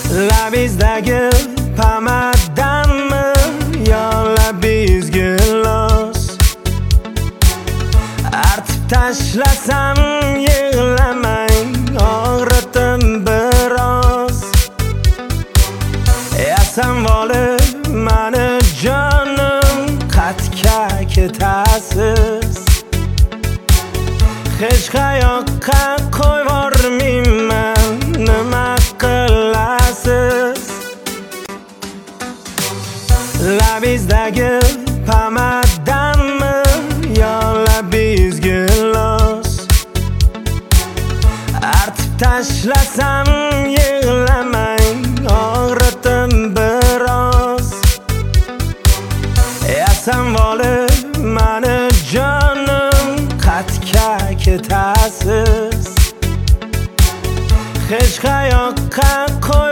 Labizdagi pamaddanmi yo labizgi los? Artib tashlasam yig'lamang, og'ritim biroz. Yasanvoli mani jonim, qatga ketasiz. Hech qayoqqa qo'yvormayman, nima qilasiz? Labizdagi pamaddanmi yo labizgi los? Artib tashlasam yig'lamang, og'ritim biroz. Yasanvoli mani jonim, qatga ketasiz. Hech qayoqqa